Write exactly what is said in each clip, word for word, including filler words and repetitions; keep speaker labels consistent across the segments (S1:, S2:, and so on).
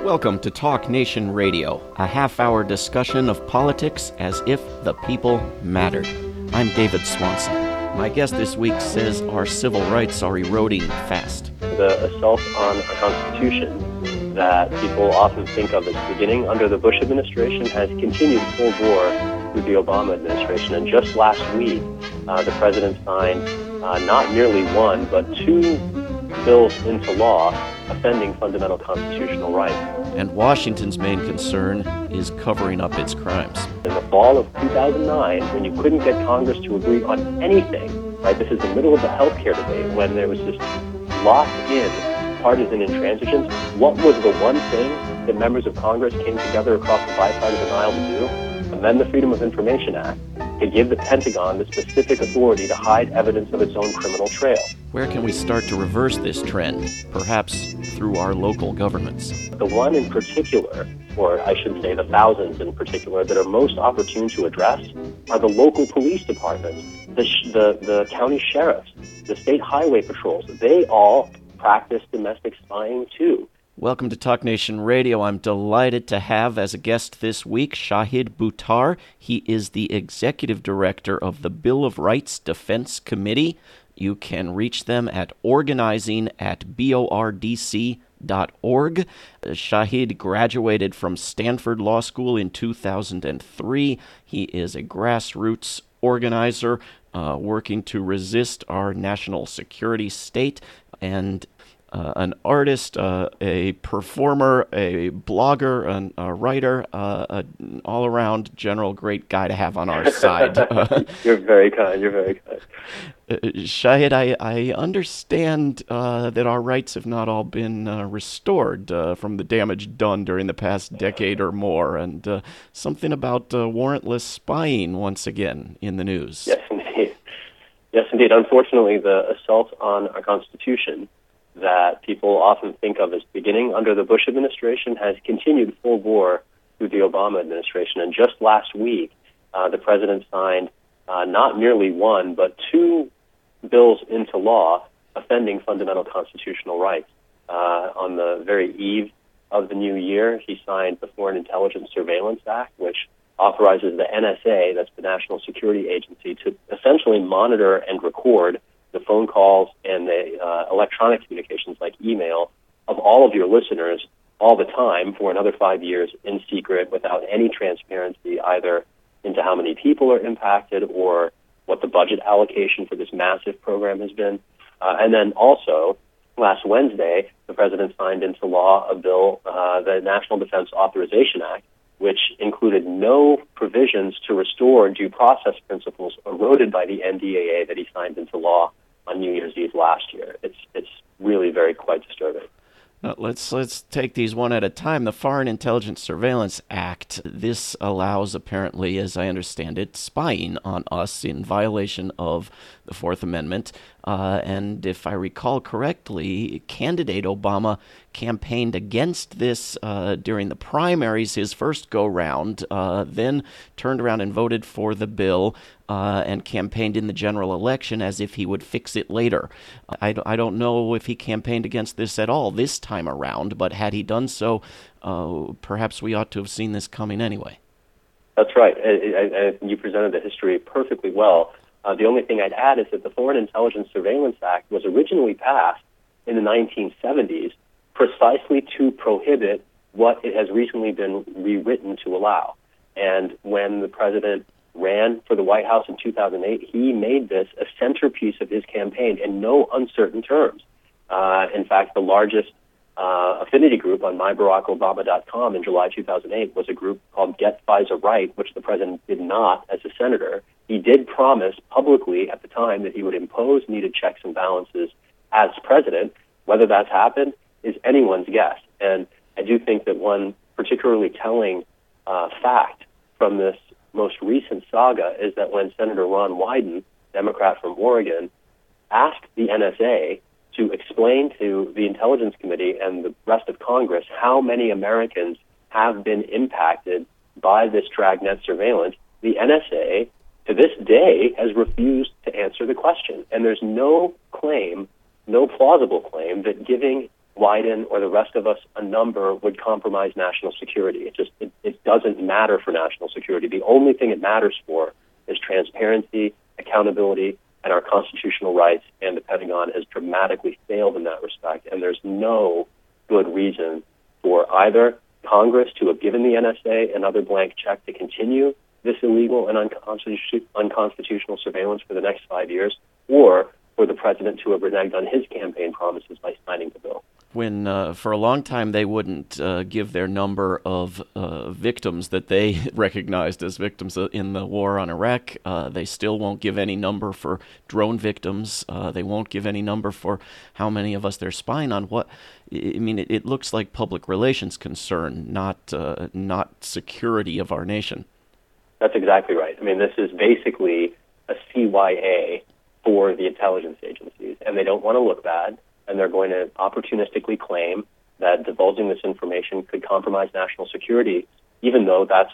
S1: Welcome to Talk Nation Radio, a half-hour discussion of politics as if the people mattered. I'm David Swanson. My guest this week says our civil rights are eroding fast.
S2: The assault on our Constitution that people often think of as beginning under the Bush administration has continued full bore through the Obama administration. And just last week, uh, the president signed uh, not merely one, but two bills into law offending fundamental constitutional rights.
S1: And Washington's main concern is covering up its crimes.
S2: In the fall of two thousand nine, when you couldn't get Congress to agree on anything, right? This is the middle of the healthcare debate, when there was this locked-in partisan intransigence. What was the one thing that members of Congress came together across the bipartisan aisle to do? Amend the Freedom of Information Act to give the Pentagon the specific authority to hide evidence of its own criminal trail.
S1: Where can we start to reverse this trend? Perhaps through our local governments.
S2: The one in particular, or I should say the thousands in particular, that are most opportune to address are the local police departments, the, sh- the, the county sheriffs, the state highway patrols. They all practice domestic spying too.
S1: Welcome to Talk Nation Radio. I'm delighted to have as a guest this week Shahid Buttar. He is the executive director of the Bill of Rights Defense Committee. You can reach them at organizing at bordc dot org. Shahid graduated from Stanford Law School in two thousand three. He is a grassroots organizer uh, working to resist our national security state, and Uh, an artist, uh, a performer, a blogger, an, a writer, uh, an all-around general great guy to have on our side. Uh,
S2: you're very kind, you're very kind.
S1: Uh, Shahid, I, I understand uh, that our rights have not all been uh, restored uh, from the damage done during the past decade or more, and uh, something about uh, warrantless spying once again in the news.
S2: Yes, indeed. Yes, indeed. Unfortunately, the assault on our Constitution that people often think of as beginning under the Bush administration has continued full bore through the Obama administration. And just last week, uh, the president signed uh, not merely one, but two bills into law offending fundamental constitutional rights. Uh, on the very eve of the new year, he signed the Foreign Intelligence Surveillance Act, which authorizes the N S A, that's the National Security Agency, to essentially monitor and record the phone calls and the uh, electronic communications like email of all of your listeners all the time for another five years in secret without any transparency either into how many people are impacted or what the budget allocation for this massive program has been. Uh, and then also, last Wednesday, the president signed into law a bill, uh, the National Defense Authorization Act, which included no provisions to restore due process principles eroded by the N D A A that he signed into law on New Year's Eve last year. It's it's really very quite disturbing.
S1: Uh, let's let's take these one at a time. The Foreign Intelligence Surveillance Act, this allows, apparently, as I understand it, spying on us in violation of the Fourth Amendment. Uh, and if I recall correctly, candidate Obama campaigned against this uh, during the primaries, his first go-round, uh, then turned around and voted for the bill uh, and campaigned in the general election as if he would fix it later. I, I don't know if he campaigned against this at all this time around, but had he done so, uh, perhaps we ought to have seen this coming anyway.
S2: That's right. I, I, I, you presented the history perfectly well. Uh, the only thing I'd add is that the Foreign Intelligence Surveillance Act was originally passed in the nineteen seventies precisely to prohibit what it has recently been rewritten to allow. And when the president ran for the White House in two thousand eight, he made this a centerpiece of his campaign in no uncertain terms. Uh, in fact, the largest uh, affinity group on my barack obama dot com in July two thousand eight was a group called Get FISA Right, which the president did not as a senator. He did promise publicly at the time that he would impose needed checks and balances as president. Whether that's happened is anyone's guess. And I do think that one particularly telling uh, fact from this most recent saga is that when Senator Ron Wyden, Democrat from Oregon, asked the N S A to explain to the Intelligence Committee and the rest of Congress how many Americans have been impacted by this dragnet surveillance, the N S A to this day has refused to answer the question. And there's no claim, no plausible claim that giving Wyden or the rest of us a number would compromise national security. It just it, it doesn't matter for national security. The only thing it matters for is transparency, accountability, and our constitutional rights, and the Pentagon has dramatically failed in that respect, and there's no good reason for either Congress to have given the N S A another blank check to continue this illegal and unconstitu- unconstitutional surveillance for the next five years, or for the president to have reneged on his campaign promises by signing the bill.
S1: When uh, for a long time they wouldn't uh, give their number of uh, victims that they recognized as victims in the war on Iraq. Uh, they still won't give any number for drone victims. Uh, they won't give any number for how many of us they're spying on. What I mean, it, it looks like public relations concern, not uh, not security of our nation.
S2: That's exactly right. I mean, this is basically a C Y A for the intelligence agencies, and they don't want to look bad. And they're going to opportunistically claim that divulging this information could compromise national security, even though that's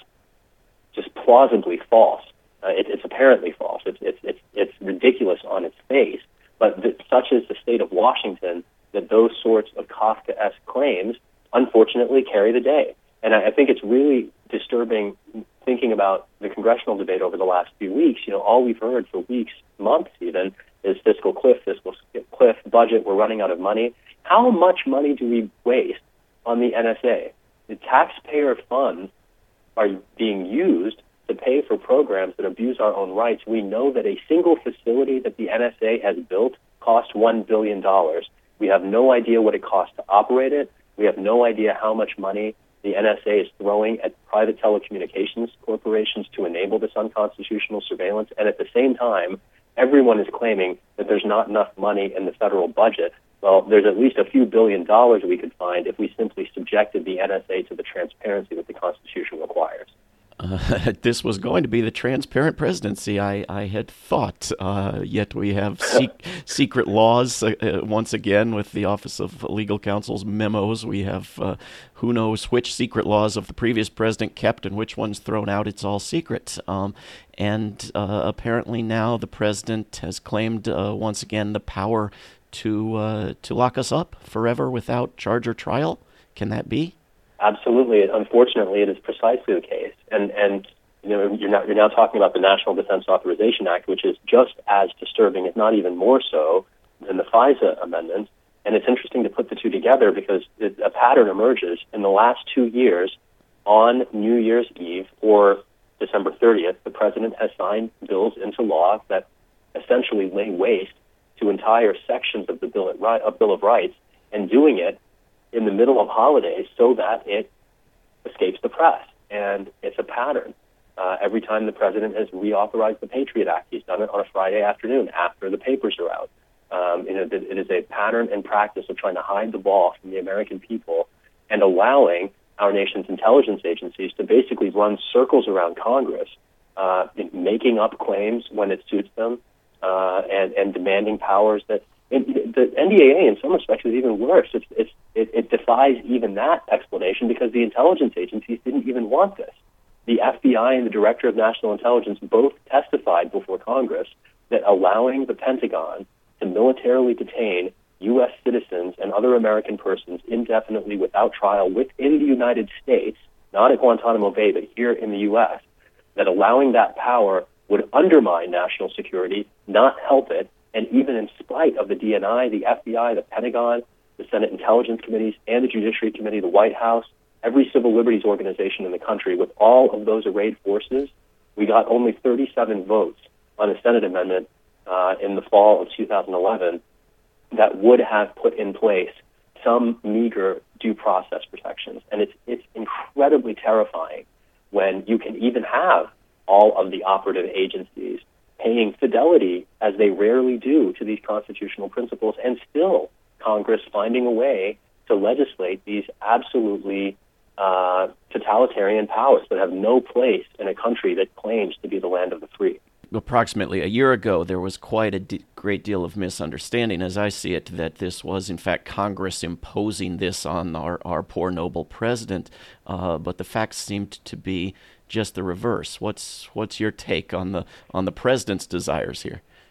S2: just plausibly false. Uh, it, it's apparently false. It's, it's, it's, it's ridiculous on its face. But th- such is the state of Washington that those sorts of Kafkaesque claims, unfortunately, carry the day. And I, I think it's really disturbing thinking about the congressional debate over the last few weeks. You know, all we've heard for weeks, months even, is fiscal cliff, fiscal cliff, budget, we're running out of money. How much money do we waste on the N S A? The taxpayer funds are being used to pay for programs that abuse our own rights. We know that a single facility that the N S A has built cost one billion dollars. We have no idea what it costs to operate it. We have no idea how much money the N S A is throwing at private telecommunications corporations to enable this unconstitutional surveillance. And at the same time, everyone is claiming that there's not enough money in the federal budget. Well, there's at least a few billion dollars we could find if we simply subjected the N S A to the transparency that the Constitution requires.
S1: Uh, this was going to be the transparent presidency, I, I had thought. Uh, yet we have sec- secret laws uh, uh, once again with the Office of Legal Counsel's memos. We have uh, who knows which secret laws of the previous president kept and which ones thrown out. It's all secret. Um, and uh, apparently now the president has claimed uh, once again the power to uh, to lock us up forever without charge or trial. Can that be?
S2: Absolutely. Unfortunately, it is precisely the case. And and you know you're now you're now talking about the National Defense Authorization Act, which is just as disturbing, if not even more so, than the FISA amendment. And it's interesting to put the two together because it, a pattern emerges in the last two years. On New Year's Eve or December thirtieth, the president has signed bills into law that essentially lay waste to entire sections of the Bill of, of Bill of Rights, and doing it in the middle of holidays so that it escapes the press. And it's a pattern. Uh, every time the president has reauthorized the Patriot Act, he's done it on a Friday afternoon after the papers are out. Um, you know, it is a pattern and practice of trying to hide the ball from the American people and allowing our nation's intelligence agencies to basically run circles around Congress, uh, making up claims when it suits them, uh, and, and demanding powers that it, the N D A A in some respects is even worse. It's, it's, it, it defies even that explanation because the intelligence agencies didn't even want this. The F B I and the Director of National Intelligence both testified before Congress that allowing the Pentagon to militarily detain U S citizens and other American persons indefinitely without trial within the United States, not at Guantanamo Bay, but here in the U S, that allowing that power would undermine national security, not help it, and even in spite of the D N I, the F B I, the Pentagon, the Senate Intelligence Committees, and the Judiciary Committee, the White House, every civil liberties organization in the country, with all of those arrayed forces, we got only thirty-seven votes on a Senate amendment uh, in the fall of two thousand eleven that would have put in place some meager due process protections. And it's it's incredibly terrifying when you can even have all of the operative agencies paying fidelity, as they rarely do, to these constitutional principles, and still Congress finding a way to legislate these absolutely uh, totalitarian powers that have no place in a country that claims to be the land of the free.
S1: Approximately a year ago, there was quite a d- great deal of misunderstanding, as I see it, that this was, in fact, Congress imposing this on our, our poor, noble president. Uh, but the facts seemed to be just the reverse. What's what's your take on the on the president's desires here?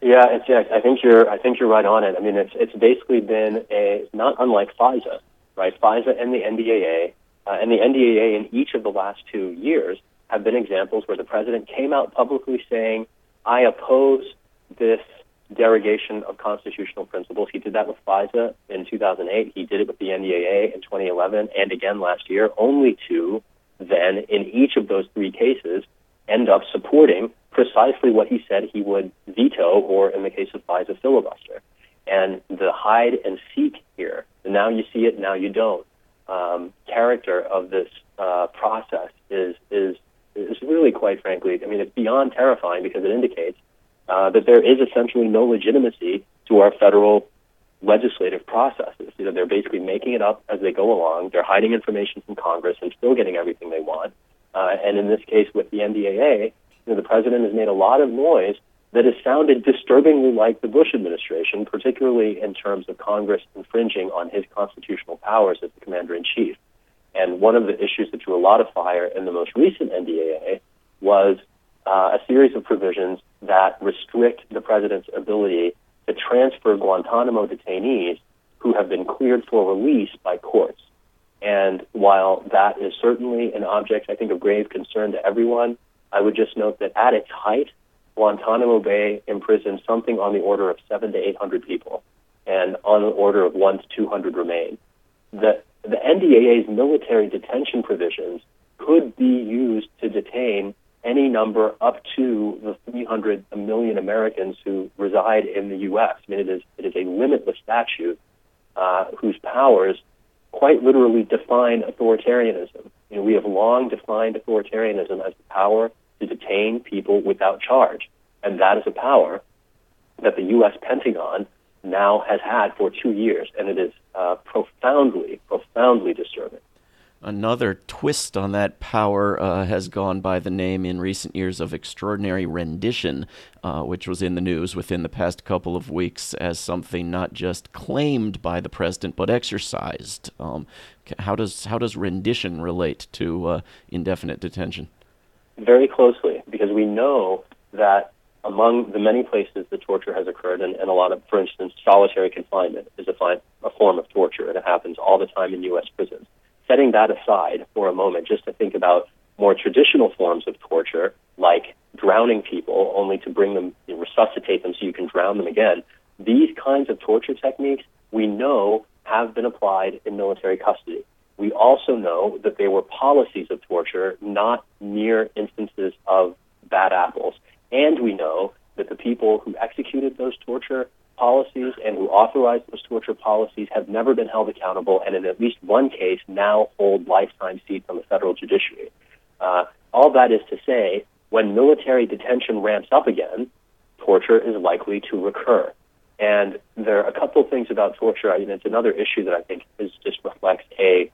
S2: Yeah, it's, yeah, I think you're. I think you're right on it. I mean, it's it's basically been a not unlike FISA, right? FISA and the N D A A, uh, and the N D A A in each of the last two years have been examples where the president came out publicly saying, "I oppose this derogation of constitutional principles." He did that with FISA in two thousand eight. He did it with the N D A A in twenty eleven, and again last year. Only to then, in each of those three cases, end up supporting precisely what he said he would veto, or in the case of FISA, filibuster. And the hide and seek here, the now you see it, now you don't, um, character of this uh, process is is is really, quite frankly, I mean, it's beyond terrifying, because it indicates uh, that there is essentially no legitimacy to our federal legislative processes. You know, they're basically making it up as they go along. They're hiding information from Congress and still getting everything they want. Uh, and in this case, with the N D A A, you know, the president has made a lot of noise that has sounded disturbingly like the Bush administration, particularly in terms of Congress infringing on his constitutional powers as the commander-in-chief. And one of the issues that drew a lot of fire in the most recent N D A A was uh, a series of provisions that restrict the president's ability to transfer Guantanamo detainees who have been cleared for release by courts. And while that is certainly an object, I think, of grave concern to everyone, I would just note that at its height, Guantanamo Bay imprisoned something on the order of seven to eight hundred people, and on the order of one to two hundred remain. The the N D A A's military detention provisions could be used to detain any number up to the three hundred million Americans who reside in the U S. I mean, it is it is a limitless statute uh, whose powers quite literally define authoritarianism. You know, we have long defined authoritarianism as the power to detain people without charge, and that is a power that the U S. Pentagon now has had for two years, and it is uh, profoundly, profoundly disturbing.
S1: Another twist on that power uh, has gone by the name in recent years of extraordinary rendition, uh, which was in the news within the past couple of weeks as something not just claimed by the president but exercised. Um, how does how does rendition relate to uh, indefinite detention?
S2: Very closely, because we know that among the many places that torture has occurred, and, and a lot of, for instance, solitary confinement is a, fi- a form of torture, and it happens all the time in U S prisons. Setting that aside for a moment, just to think about more traditional forms of torture, like drowning people only to bring them, you know, resuscitate them so you can drown them again, these kinds of torture techniques we know have been applied in military custody. We also know that they were policies of torture, not mere instances of bad apples. And we know that the people who executed those torture policies and who authorized those torture policies have never been held accountable, and in at least one case now hold lifetime seats on the federal judiciary. Uh, all that is to say, when military detention ramps up again, torture is likely to recur. And there are a couple of things about torture. I mean, it's another issue that I think is just reflects a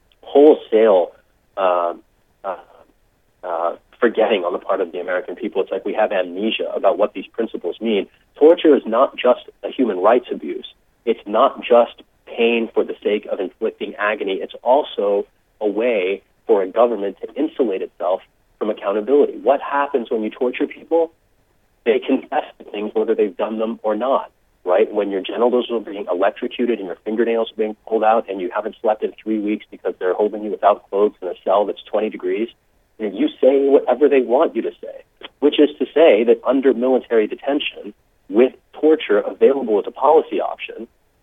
S2: wholesale uh, uh, uh, forgetting on the part of the American people. It's like we have amnesia about what these principles mean. Torture is not just a human rights abuse. It's not just pain for the sake of inflicting agony. It's also a way for a government to insulate itself from accountability. What happens when you torture people? They confess to things whether they've done them or not, right? When your genitals are being electrocuted and your fingernails are being pulled out and you haven't slept in three weeks because they're holding you without clothes in a cell that's twenty degrees, and you say whatever they want you to say, which is to say that under military detention, with torture available as a policy option,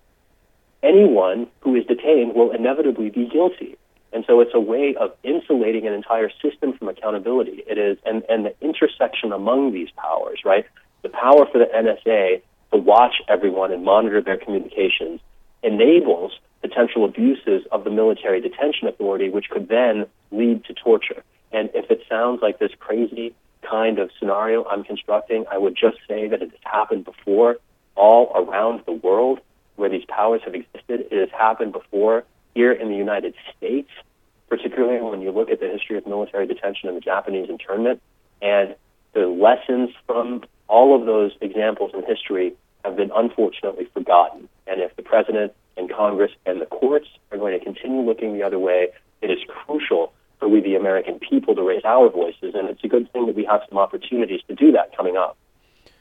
S2: anyone who is detained will inevitably be guilty. And so it's a way of insulating an entire system from accountability. It is, and, and the intersection among these powers, right? The power for the N S A to watch everyone and monitor their communications enables potential abuses of the military detention authority, which could then lead to torture. And if it sounds like this crazy kind of scenario I'm constructing, I would just say that it has happened before all around the world where these powers have existed. It has happened before here in the United States, particularly when you look at the history of military detention and the Japanese internment. And the lessons from all of those examples in history have been unfortunately forgotten. And if the president and Congress and the courts are going to continue looking the other way, it is crucial for we, the American people, to raise our voices. And it's a good thing that we have some opportunities to do that coming up.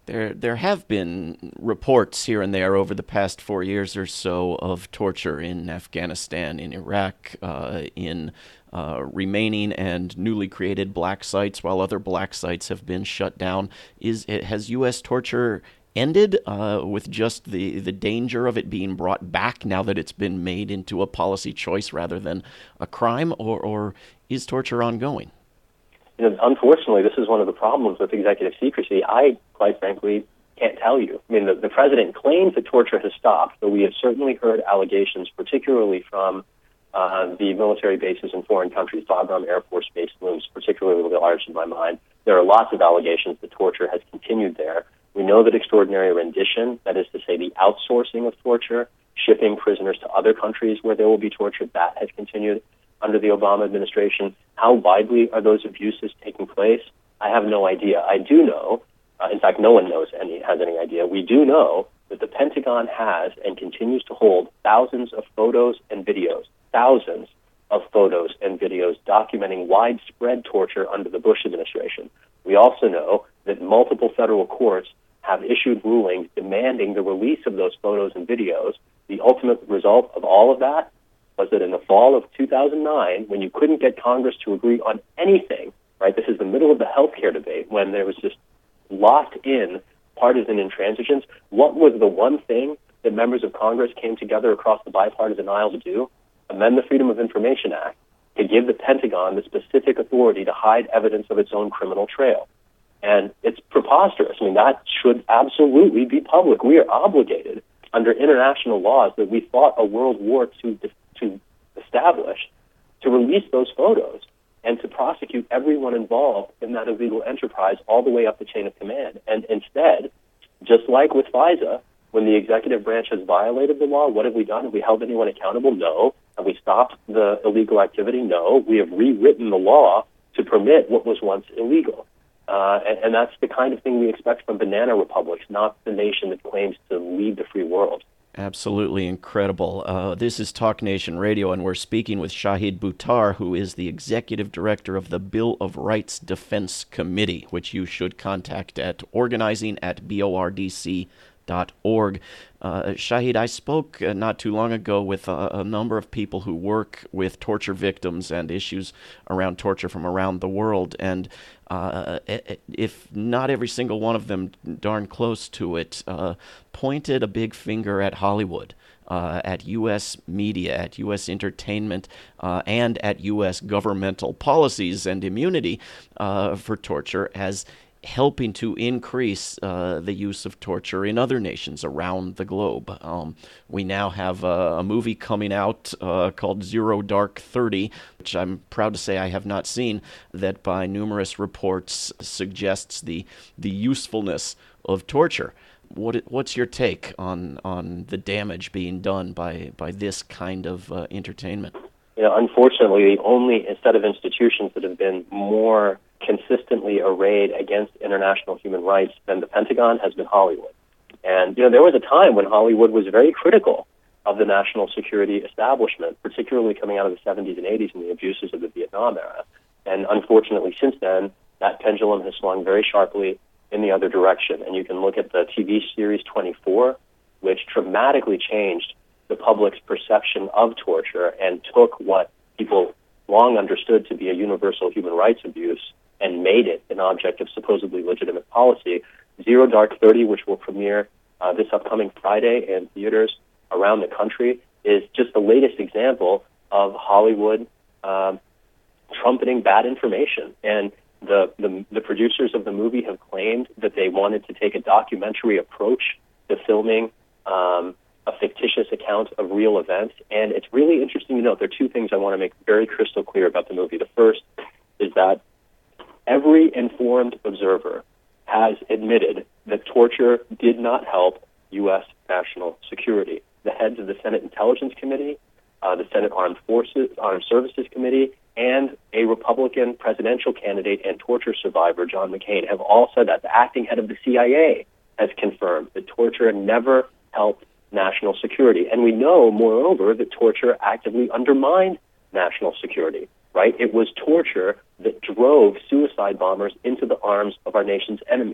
S1: There, there have been reports here and there over the past four years or so of torture in Afghanistan, in Iraq, uh, in uh, remaining and newly created black sites, while other black sites have been shut down. Is it, has U S torture ended uh, with just the, the danger of it being brought back now that it's been made into a policy choice rather than a crime, or, or is torture ongoing?
S2: You know, unfortunately, this is one of the problems with executive secrecy. I, quite frankly, can't tell you. I mean, the, the president claims that torture has stopped, but we have certainly heard allegations, particularly from uh, the military bases in foreign countries. Bagram Air Force Base looms particularly large in my mind. There are lots of allegations that torture has continued there. We know that extraordinary rendition, that is to say the outsourcing of torture, shipping prisoners to other countries where there will be torture, that has continued under the Obama administration. How widely are those abuses taking place? I have no idea. I do know, uh, in fact, no one knows any has any idea. We do know that the Pentagon has and continues to hold thousands of photos and videos, thousands of photos and videos documenting widespread torture under the Bush administration. We also know that multiple federal courts have issued rulings demanding the release of those photos and videos. The ultimate result of all of that was that in the fall of two thousand nine, when you couldn't get Congress to agree on anything, right, this is the middle of the healthcare debate, when there was just locked-in partisan intransigence, what was the one thing that members of Congress came together across the bipartisan aisle to do? Amend the Freedom of Information Act to give the Pentagon the specific authority to hide evidence of its own criminal trail. And it's preposterous. I mean, that should absolutely be public. We are obligated under international laws that we fought a world war to to establish, to release those photos and to prosecute everyone involved in that illegal enterprise all the way up the chain of command. And instead, just like with FISA, when the executive branch has violated the law, what have we done? Have we held anyone accountable? No. Have we stopped the illegal activity? No. We have rewritten the law to permit what was once illegal. Uh, and, and that's the kind of thing we expect from banana republics, not the nation that claims to lead the free world.
S1: Absolutely incredible. Uh, this is Talk Nation Radio, and we're speaking with Shahid Buttar, who is the executive director of the Bill of Rights Defense Committee, which you should contact at organizing at bordc dot org. Uh, Shahid, I spoke uh, not too long ago with a, a number of people who work with torture victims and issues around torture from around the world, and uh, if not every single one of them darn close to it, uh, pointed a big finger at Hollywood, uh, at U S media, at U S entertainment, uh, and at U S governmental policies and immunity uh, for torture as helping to increase uh, the use of torture in other nations around the globe. Um, we now have a, a movie coming out uh, called Zero Dark Thirty, which I'm proud to say I have not seen, that by numerous reports suggests the the usefulness of torture. What what's your take on on the damage being done by by this kind of uh, entertainment?
S2: You know, unfortunately, the only set of institutions that have been more consistently arrayed against international human rights than the Pentagon has been Hollywood. And, you know, there was a time when Hollywood was very critical of the national security establishment, particularly coming out of the seventies and eighties and the abuses of the Vietnam era. And unfortunately, since then, that pendulum has swung very sharply in the other direction. And you can look at the T V series twenty-four, which dramatically changed the public's perception of torture and took what people long understood to be a universal human rights abuse and made it an object of supposedly legitimate policy. Zero Dark Thirty, which will premiere uh, this upcoming Friday in theaters around the country, is just the latest example of Hollywood um, trumpeting bad information. And the, the the producers of the movie have claimed that they wanted to take a documentary approach to filming um, a fictitious account of real events. And it's really interesting to note there are two things I want to make very crystal clear about the movie. The first is that every informed observer has admitted that torture did not help U S national security. The heads of the Senate Intelligence Committee, uh, the Senate Armed Forces, Armed Services Committee, and a Republican presidential candidate and torture survivor, John McCain, have all said that. The acting head of the C I A has confirmed that torture never helped national security. And we know, moreover, that torture actively undermined national security, right? It was torture that drove suicide bombers into the arms of our nation's enemies.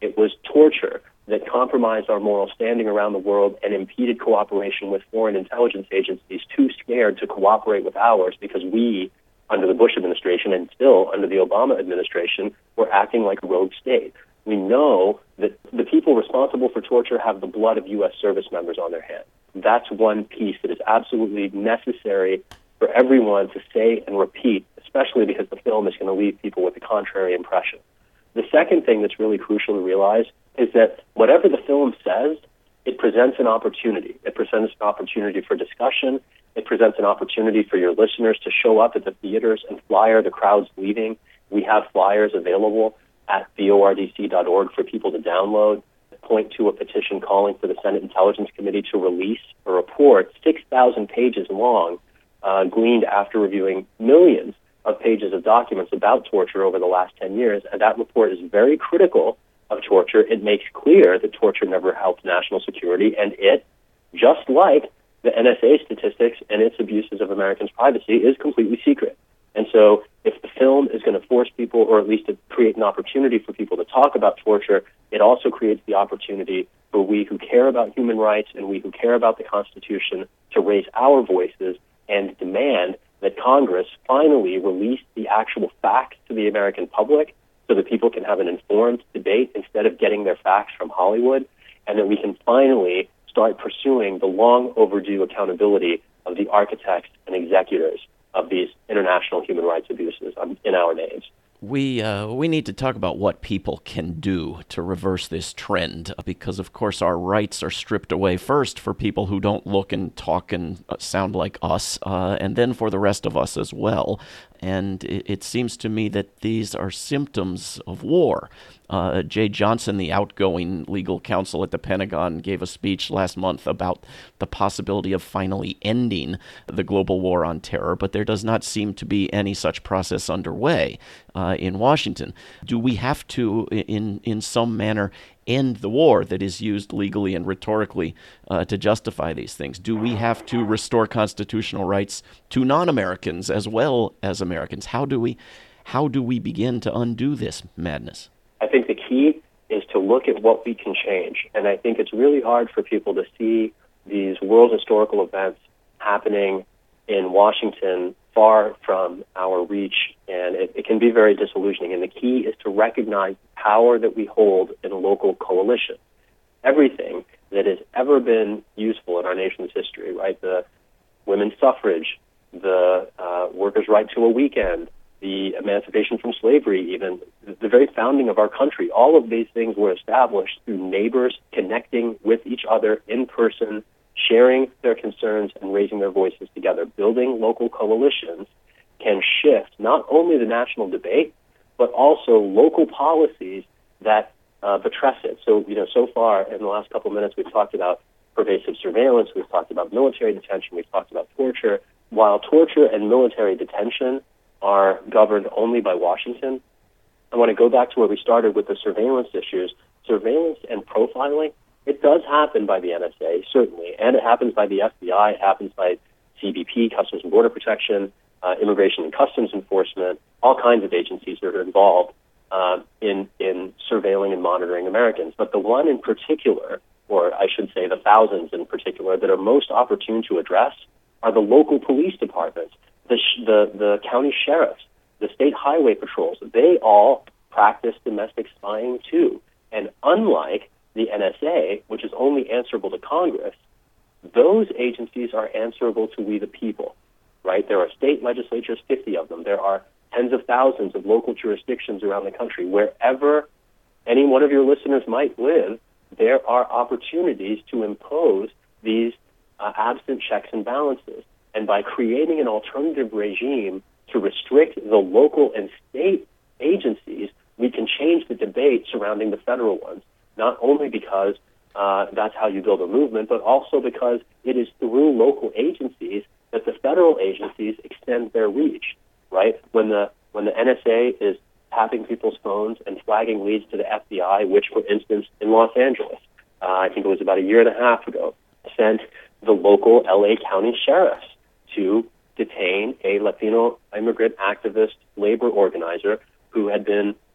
S2: It was torture that compromised our moral standing around the world and impeded cooperation with foreign intelligence agencies too scared to cooperate with ours because we, under the Bush administration and still under the Obama administration, were acting like a rogue state. We know that the people responsible for torture have the blood of U S service members on their hands. That's one piece that is absolutely necessary for everyone to say and repeat, especially because the film is going to leave people with a contrary impression. The second thing that's really crucial to realize is that whatever the film says, it presents an opportunity. It presents an opportunity for discussion. It presents an opportunity for your listeners to show up at the theaters and flyer the crowds leaving. We have flyers available at V O R D C dot org for people to download. Point to a petition calling for the Senate Intelligence Committee to release a report six thousand pages long, uh, gleaned after reviewing millions of pages of documents about torture over the last ten years. And that report is very critical of torture. It makes clear that torture never helped national security, and it, just like the N S A statistics and its abuses of Americans' privacy, is completely secret. And so if the film is going to force people, or at least to create an opportunity for people to talk about torture, it also creates the opportunity for we who care about human rights and we who care about the Constitution to raise our voices and demand that Congress finally release the actual facts to the American public so that people can have an informed debate instead of getting their facts from Hollywood, and that we can finally start pursuing the long overdue accountability of the architects and executors of these international human rights abuses in our names.
S1: We uh, we need to talk about what people can do to reverse this trend, because, of course, our rights are stripped away first for people who don't look and talk and sound like us, uh, and then for the rest of us as well. And it, it seems to me that these are symptoms of war. Uh, Jay Johnson, the outgoing legal counsel at the Pentagon, gave a speech last month about the possibility of finally ending the global war on terror, but there does not seem to be any such process underway uh, in Washington. Do we have to, in in some manner, end the war that is used legally and rhetorically uh, to justify these things? Do we have to restore constitutional rights to non-Americans as well as Americans? How do we, how do we begin to undo this madness?
S2: I think the key is to look at what we can change. And I think it's really hard for people to see these world historical events happening in Washington far from our reach, and it, it can be very disillusioning. And the key is to recognize the power that we hold in a local coalition. Everything that has ever been useful in our nation's history, right? The women's suffrage, the uh, workers' right to a weekend, the emancipation from slavery, even the very founding of our country, all of these things were established through neighbors connecting with each other in person, sharing their concerns and raising their voices together. Building local coalitions can shift not only the national debate, but also local policies that uh, buttress it. So, you know, so far in the last couple of minutes, we've talked about pervasive surveillance, we've talked about military detention, we've talked about torture. While torture and military detention are governed only by Washington, I want to go back to where we started with the surveillance issues. Surveillance and profiling, it does happen by the N S A, certainly, and it happens by the F B I, it happens by C B P, Customs and Border Protection, uh, Immigration and Customs Enforcement, all kinds of agencies that are involved uh, in, in surveilling and monitoring Americans. But the one in particular, or I should say the thousands in particular, that are most opportune to address are the local police departments, the, sh- the, the county sheriffs, the state highway patrols. They all practice domestic spying too. And unlike the N S A, which is only answerable to Congress, those agencies are answerable to we the people, right? There are state legislatures, fifty of them. There are tens of thousands of local jurisdictions around the country. Wherever any one of your listeners might live, there are opportunities to impose these uh, absent checks and balances. And by creating an alternative regime to restrict the local and state agencies, we can change the debate surrounding the federal ones, not only because uh, that's how you build a movement, but also because it is through local agencies that the federal agencies extend their reach, right? When the when the N S A is tapping people's phones and flagging leads to the F B I, which, for instance, in Los Angeles, uh, I think it was about a year and a half ago, sent the local L A County sheriffs to detain a Latino immigrant activist labor organizer who had been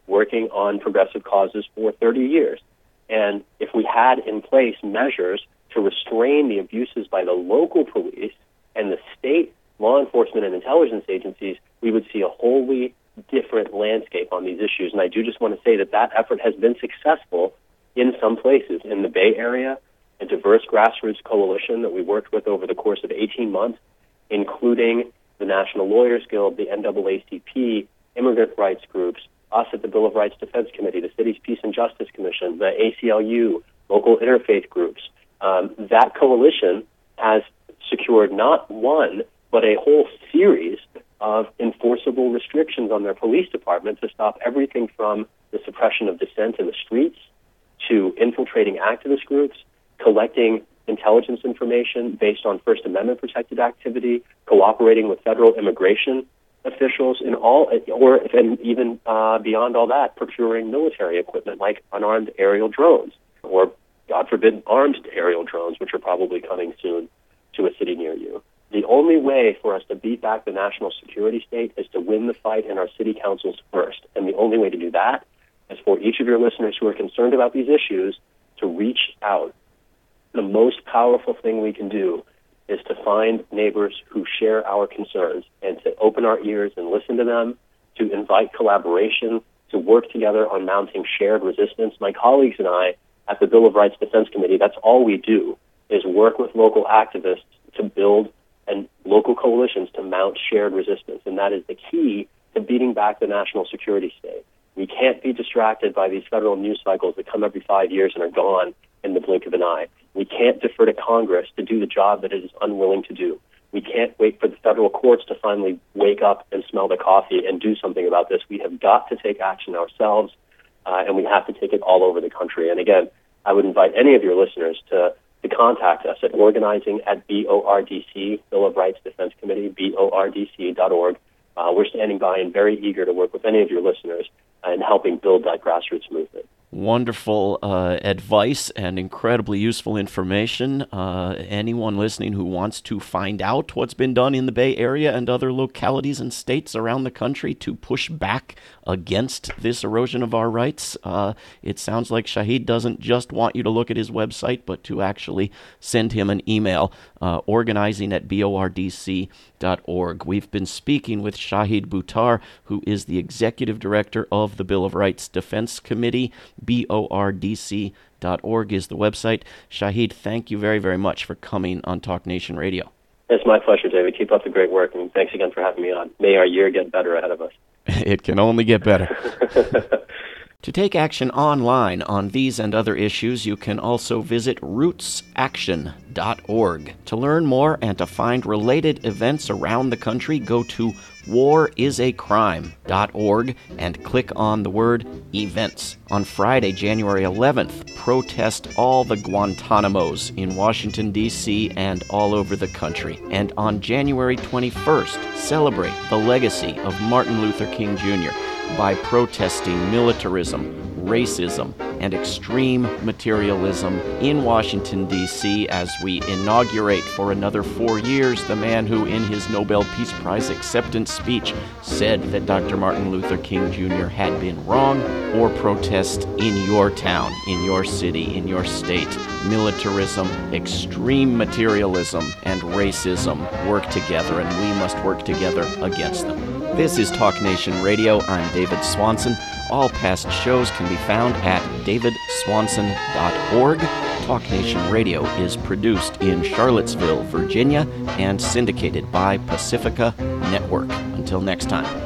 S2: working on progressive causes for thirty years. And if we had in place measures to restrain the abuses by the local police and the state law enforcement and intelligence agencies, we would see a wholly different landscape on these issues. And I do just want to say that that effort has been successful in some places. In the Bay Area, a diverse grassroots coalition that we worked with over the course of eighteen months, including the National Lawyers Guild, the N double A C P, immigrant rights groups, us at the Bill of Rights Defense Committee, the City's Peace and Justice Commission, the A C L U, local interfaith groups. Um, that coalition has secured not one, but a whole series of enforceable restrictions on their police department to stop everything from the suppression of dissent in the streets to infiltrating activist groups, collecting intelligence information based on First Amendment protected activity, cooperating with federal immigration officials in all, or and even uh, beyond all that, procuring military equipment like unarmed aerial drones, or God forbid, armed aerial drones, which are probably coming soon to a city near you. The only way for us to beat back the national security state is to win the fight in our city councils first. And the only way to do that is for each of your listeners who are concerned about these issues to reach out. The most powerful thing we can do is to find neighbors who share our concerns and to open our ears and listen to them, to invite collaboration, to work together on mounting shared resistance. My colleagues and I at the Bill of Rights Defense Committee, that's all we do, is work with local activists to build and local coalitions to mount shared resistance. And that is the key to beating back the national security state. We can't be distracted by these federal news cycles that come every five years and are gone in the blink of an eye. We can't defer to Congress to do the job that it is unwilling to do. We can't wait for the federal courts to finally wake up and smell the coffee and do something about this. We have got to take action ourselves, uh, and we have to take it all over the country. And again, I would invite any of your listeners to, to contact us at organizing at B O R D C, Bill of Rights Defense Committee, B O R D C dot org. Uh, we're standing by and very eager to work with any of your listeners in helping build that grassroots movement.
S1: Wonderful uh, advice and incredibly useful information. Uh, anyone listening who wants to find out what's been done in the Bay Area and other localities and states around the country to push back against this erosion of our rights, uh, it sounds like Shahid doesn't just want you to look at his website, but to actually send him an email, uh, organizing at B O R D C dot org. We've been speaking with Shahid Buttar, who is the Executive Director of the Bill of Rights Defense Committee. B O R D C dot org is the website. Shahid, thank you very, very much for coming on Talk Nation Radio.
S2: It's my pleasure, David. Keep up the great work, and thanks again for having me on. May our year get better ahead of us.
S1: It can only get better. To take action online on these and other issues, you can also visit roots action dot org. To learn more and to find related events around the country, go to war is a crime dot org and click on the word events. On Friday, January eleventh, protest all the Guantanamos in Washington, D C and all over the country. And on January twenty-first, celebrate the legacy of Martin Luther King Junior by protesting militarism, racism, and extreme materialism in Washington, D C as we inaugurate for another four years the man who, in his Nobel Peace Prize acceptance speech, said that Doctor Martin Luther King Junior had been wrong, or protest in your town, in your city, in your state. Militarism, extreme materialism, and racism work together, and we must work together against them. This is Talk Nation Radio. I'm David Swanson. All past shows can be found at david swanson dot org. Talk Nation Radio is produced in Charlottesville, Virginia, and syndicated by Pacifica Network. Until next time.